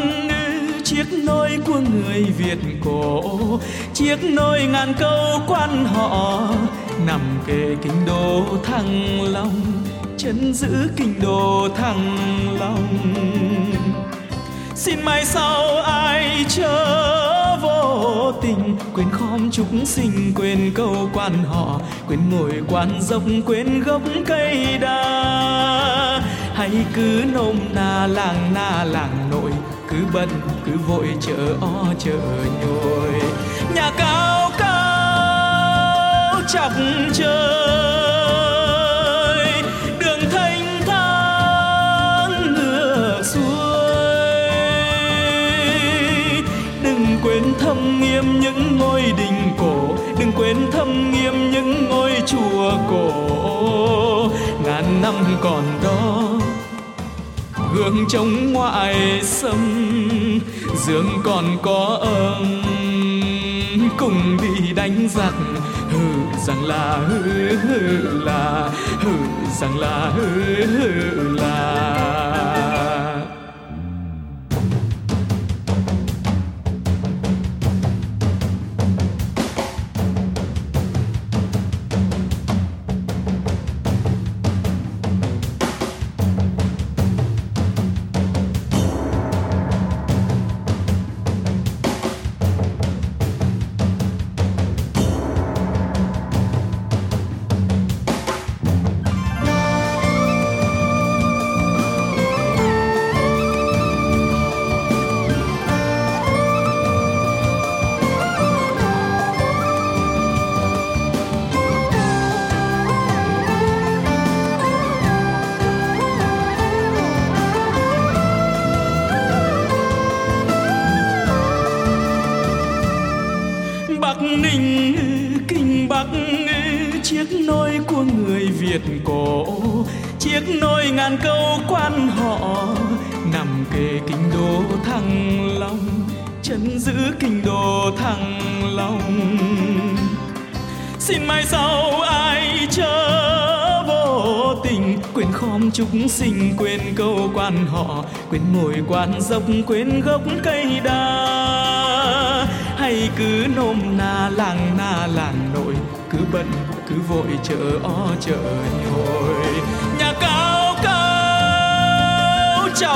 chiếc nôi của người Việt cổ, chiếc nôi ngàn câu quan họ, nằm kề kinh đô Thăng Long, chân giữ kinh đô Thăng Long. Xin mai sau ai chớ vô tình, quên khom chúc sinh, quên câu quan họ, quên ngồi quan dốc, quên gốc cây đa. Hãy cứ nôm na làng nội, cứ bận cứ vội chợ o chợ nhồi. Nhà cao cao chọc trời, đường thanh thang ngược xuôi. Đừng quên thâm nghiêm những ngôi đình cổ, đừng quên thâm nghiêm những ngôi chùa cổ. Ngàn năm còn đó hương trống ngoại xâm, dương còn có âm cùng đi đánh giặc. Hừ rằng là hừ là, hừ rằng là hừ là. Bắc Ninh kinh Bắc, chiếc nôi của người Việt cổ, chiếc nôi ngàn câu quan họ, nằm kề kinh đô Thăng Long, chân giữ kinh đô Thăng Long. Xin mai sau ai chớ vô tình, quên khom chúc sinh, quên câu quan họ, quên ngồi quan dốc, quên gốc cây đa. Hay cứ nôm na làng nội, cứ bận cứ vội chợ o chợ nhồi. Nhà cao cao chọc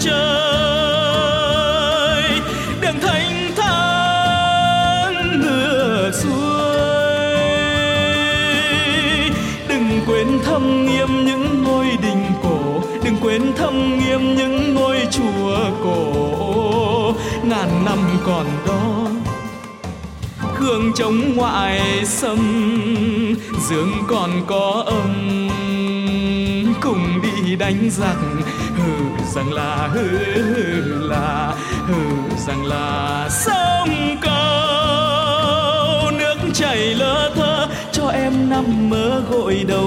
trời, đường thanh thang ngược xuôi. Đừng quên thâm nghiêm những ngôi đình cổ, đừng quên thâm nghiêm những ngôi chùa cổ. Ngàn năm còn đó hương trống ngoại xâm, dương còn có âm cùng đi đánh giặc. Hừ rằng là hừ là, hừ rằng là sông câu nước chảy lơ thơ, cho em nằm mơ gội đầu